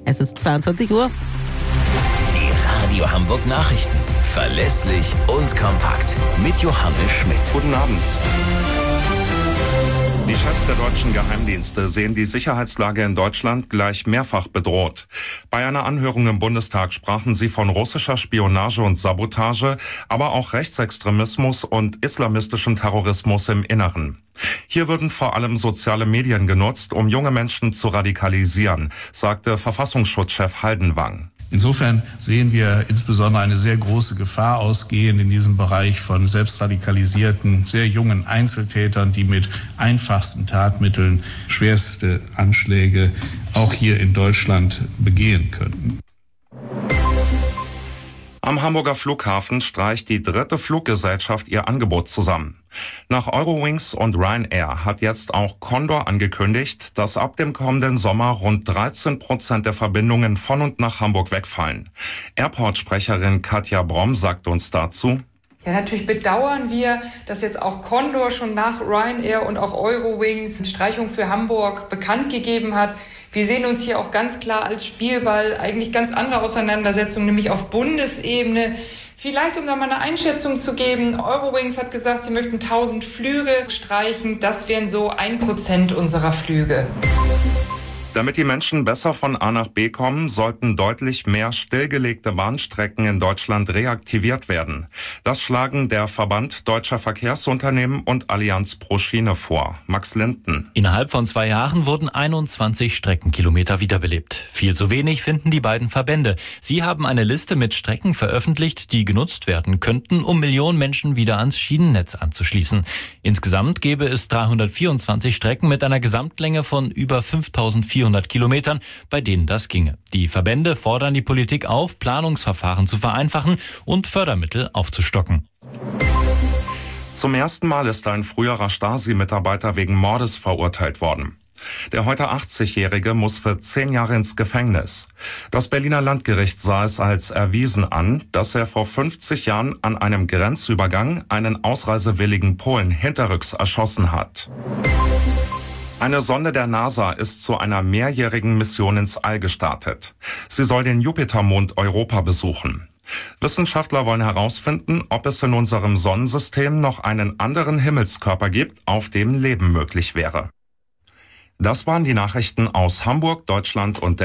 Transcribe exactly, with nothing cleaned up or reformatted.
Es ist zweiundzwanzig Uhr. Die Radio Hamburg Nachrichten. Verlässlich und kompakt. Mit Johannes Schmidt. Guten Abend. Die Chefs der deutschen Geheimdienste sehen die Sicherheitslage in Deutschland gleich mehrfach bedroht. Bei einer Anhörung im Bundestag sprachen sie von russischer Spionage und Sabotage, aber auch Rechtsextremismus und islamistischem Terrorismus im Inneren. Hier würden vor allem soziale Medien genutzt, um junge Menschen zu radikalisieren, sagte Verfassungsschutzchef Haldenwang. Insofern sehen wir insbesondere eine sehr große Gefahr ausgehen in diesem Bereich von selbstradikalisierten, sehr jungen Einzeltätern, die mit einfachsten Tatmitteln schwerste Anschläge auch hier in Deutschland begehen könnten. Am Hamburger Flughafen streicht die dritte Fluggesellschaft ihr Angebot zusammen. Nach Eurowings und Ryanair hat jetzt auch Condor angekündigt, dass ab dem kommenden Sommer rund dreizehn Prozent der Verbindungen von und nach Hamburg wegfallen. Airport-Sprecherin Katja Bromm sagt uns dazu: Ja, natürlich bedauern wir, dass jetzt auch Condor schon nach Ryanair und auch Eurowings die Streichung für Hamburg bekannt gegeben hat. Wir sehen uns hier auch ganz klar als Spielball, eigentlich ganz andere Auseinandersetzungen, nämlich auf Bundesebene. Vielleicht, um da mal eine Einschätzung zu geben, Eurowings hat gesagt, sie möchten tausend Flüge streichen. Das wären so ein Prozent unserer Flüge. Damit die Menschen besser von A nach B kommen, sollten deutlich mehr stillgelegte Bahnstrecken in Deutschland reaktiviert werden. Das schlagen der Verband Deutscher Verkehrsunternehmen und Allianz pro Schiene vor. Max Linden. Innerhalb von zwei Jahren wurden einundzwanzig Streckenkilometer wiederbelebt. Viel zu wenig finden die beiden Verbände. Sie haben eine Liste mit Strecken veröffentlicht, die genutzt werden könnten, um Millionen Menschen wieder ans Schienennetz anzuschließen. Insgesamt gäbe es dreihundertvierundzwanzig Strecken mit einer Gesamtlänge von über fünftausendvierhundert Kilometern, bei denen das ginge. Die Verbände fordern die Politik auf, Planungsverfahren zu vereinfachen und Fördermittel aufzustocken. Zum ersten Mal ist ein früherer Stasi-Mitarbeiter wegen Mordes verurteilt worden. Der heute achtzigjährige muss für zehn Jahre ins Gefängnis. Das Berliner Landgericht sah es als erwiesen an, dass er vor fünfzig Jahren an einem Grenzübergang einen ausreisewilligen Polen hinterrücks erschossen hat. Eine Sonde der NASA ist zu einer mehrjährigen Mission ins All gestartet. Sie soll den Jupitermond Europa besuchen. Wissenschaftler wollen herausfinden, ob es in unserem Sonnensystem noch einen anderen Himmelskörper gibt, auf dem Leben möglich wäre. Das waren die Nachrichten aus Hamburg, Deutschland und der